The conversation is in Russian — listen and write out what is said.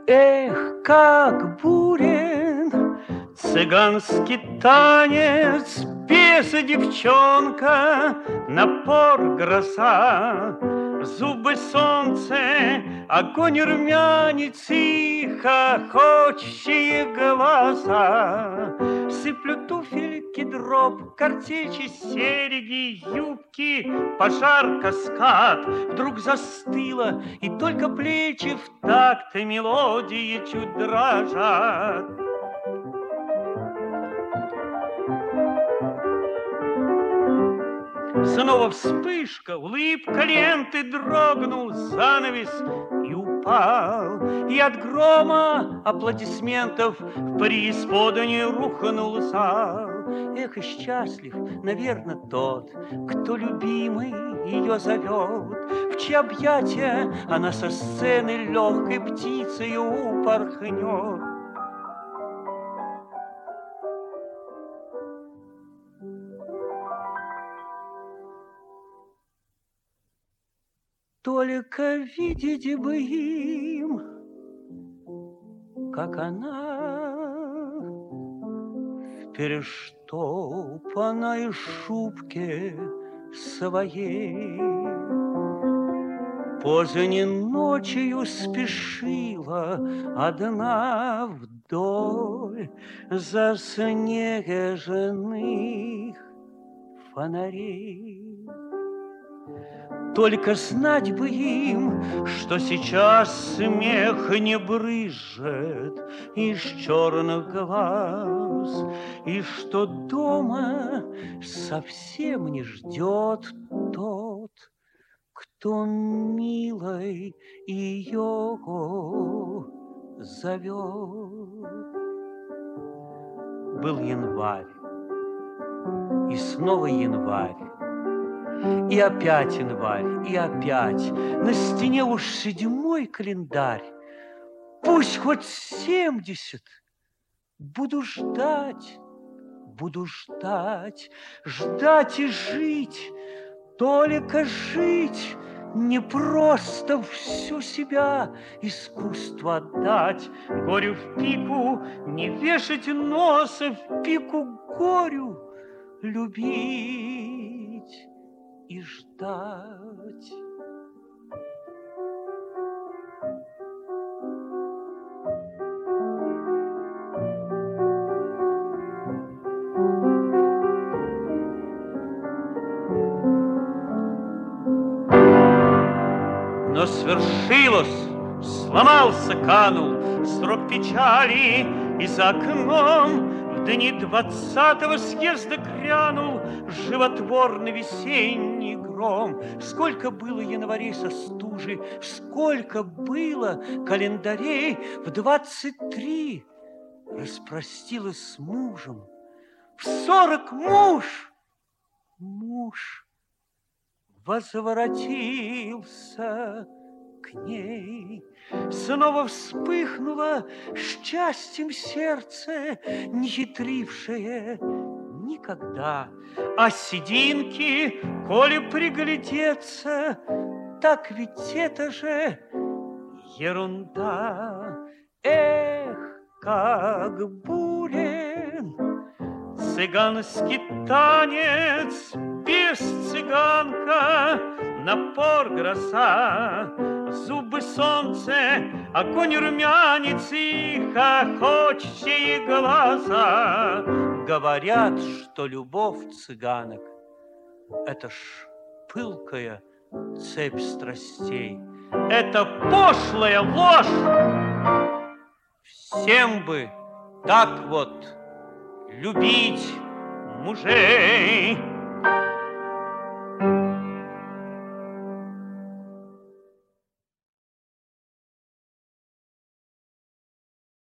Эх, как бурен цыганский танец, песня девчонка, напор гроза, зубы солнце, огонь румянец и хохочущие глаза. Сыплют туфельки дроп, картечи, серьги, юбки, пожар, каскад. Вдруг застыло, и только плечи в такт мелодии чуть дрожат. Снова вспышка, улыбка ленты, дрогнул занавес и упал. И от грома аплодисментов в преисподнюю рухнул зал. Эх, и счастлив, наверное, тот, кто любимый ее зовет, в чьи объятия она со сцены легкой птицей упорхнет. Только видеть бы им, как она в перештопанной шубке своей поздней ночью спешила одна вдоль заснеженных фонарей. Только знать бы им, что сейчас смех не брызжет из черных глаз, и что дома совсем не ждет тот, кто милой ее зовет. Был январь, и снова январь. И опять январь, и опять. На стене уж 7-й календарь. Пусть хоть 70. Буду ждать, ждать и жить. Только жить, не просто всю себя искусству отдать. Горю в пику, не вешать носа, в пику горю любить и ждать. Но свершилось, сломался, канул срок печали, и за окном в дни 20-го съезда грянул животворный весенний гром. Сколько было январей со стужи, сколько было календарей. В 23 распростилась с мужем, в 40 муж возвратился к ней. Снова вспыхнуло счастьем сердце, не хитрившее никогда. А сединки, коли приглядеться, так ведь это же ерунда. Эх, как бурен цыганский танец, без цыганка, напор гроза, зубы солнце, огонь румянец и хохочущие глаза. Говорят, что любовь цыганок — это ж пылкая цепь страстей. Это пошлая ложь. Всем бы так вот любить мужей.